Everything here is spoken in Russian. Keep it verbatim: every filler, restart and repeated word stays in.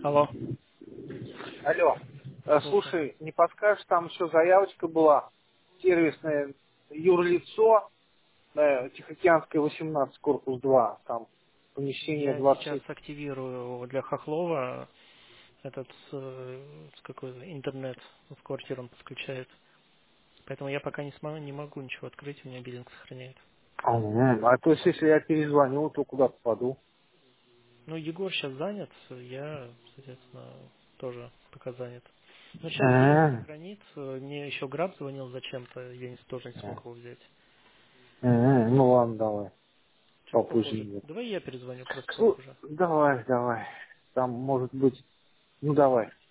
Алло, Алло. Э, слушаю. Слушай, не подскажешь, там еще заявочка была, сервисное юрлицо, э, Тихоокеанская восемнадцать, корпус два, там помещение Я двадцать сейчас шесть. активирую для Хохлова этот э, с какой интернет в квартиру он подключает. Поэтому я пока не смогу, не могу ничего открыть, у меня биллинг сохраняет. Ага. А то есть, если я перезвоню, то куда попаду? Ну, Егор сейчас занят, я, соответственно, тоже пока занят. Но сейчас биллинг Ага. сохранит. Мне еще Граб звонил зачем-то, я не, тоже не смог его взять. Ага. Ну ладно, давай, Что-то похоже. попозже. Давай я перезвоню просто Слу- уже. Давай, давай. Там может быть. Ну давай.